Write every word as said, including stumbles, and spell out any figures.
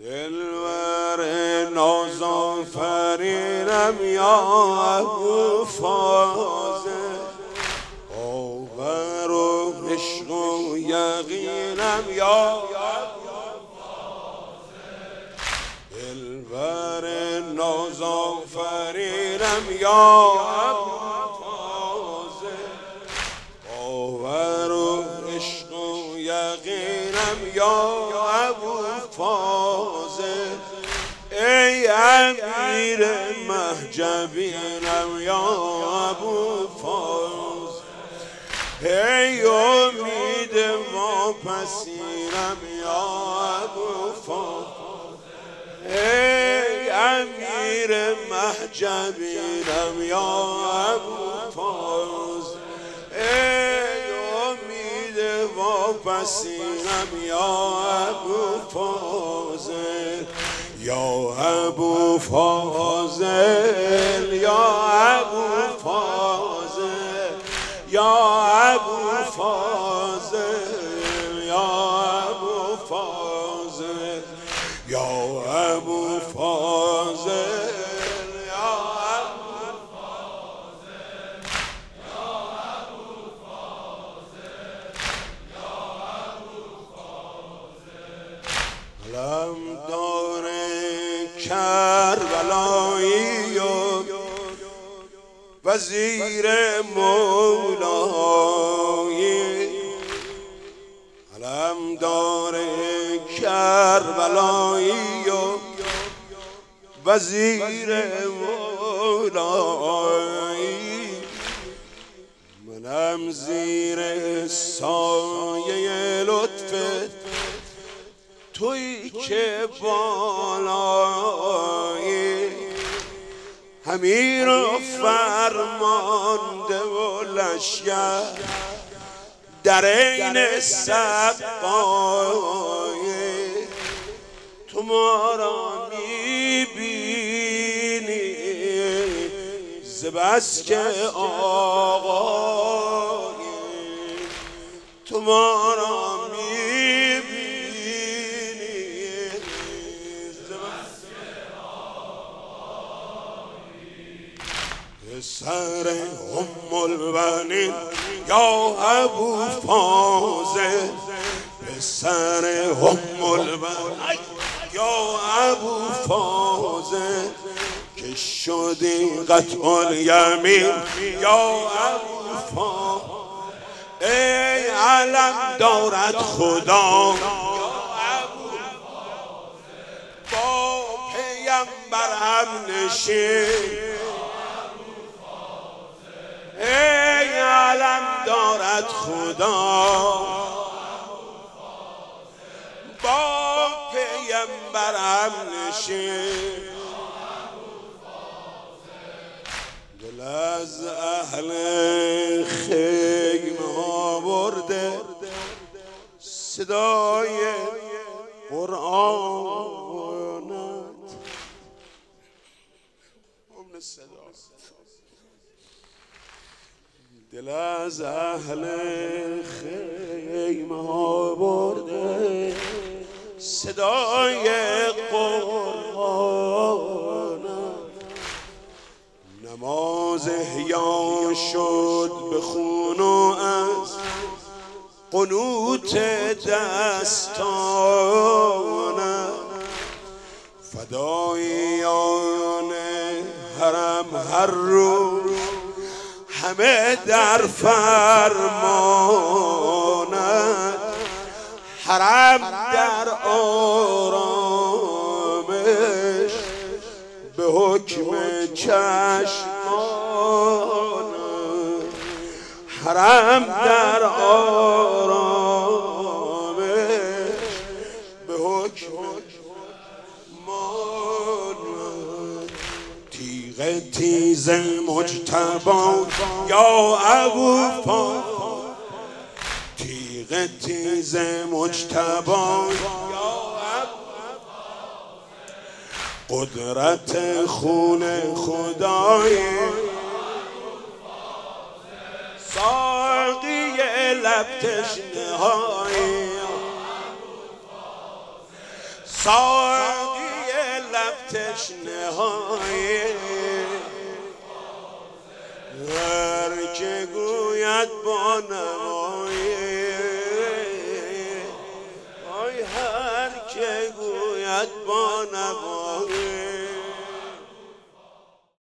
دلبر نازآفرینم یا ابو فاضل، باور و عشق و یقینم یا ابو فاضل. دلبر نازآفرینم یا ابو فاضل، باور و عشق و یقینم یا ابو فاضل. ای امیر مهجبینم یا ابو فاضل، ای امید واپسینم یا ابو فاضل. ای امیر مهجبینم یا ابو فاضل، ای امید واپسینم یا ابو فاضل. یا ابو فاضل، یا ابو فاضل، یا ابو فاضل، یا ابو فاضل، یا ابو فاضل، یا ابو فاضل، یا ابو فاضل، یا ابو فاضل. علم دار کربلایی و وزیر مولایی، علمدار کربلایی و وزیر مولایی. منم زیر سایه لطفت، تویی که بالایی. امیر و فرمانده و لشکر در عین سقای، تو ما را میبینی ز بس که آقای، تو ما را میبینی سر ام البنین یا ابو فاضل، سر ام البنین یا ابو فاضل. که شدی قطع الیمین یا ابو فاضل، ای علم دارد خدا یا ابو فاضل، با پیمبر هم نشین. ای علم دارد خدا با پیمبرم نشین. دل از اهل خیمه ها برده صدای قرآنت، امن صدا. دل از اهل خیمه ها برده صدای قرآن. نماز احیا شد به خون و از قنوت دستان. فداییان حرم هر روز همه در فرمانت، حرم در آرامش به حکم چشمان، حرم در آرامش به حکم تیز مجتبی یا ابو فاضل، تیغ تیز مجتبی یا ابو فاضل. قدرت خون خدای ساقی لب تشنه های، ساقی لب تشنه های هر که گوید با نوای آی هر که گوید با نوای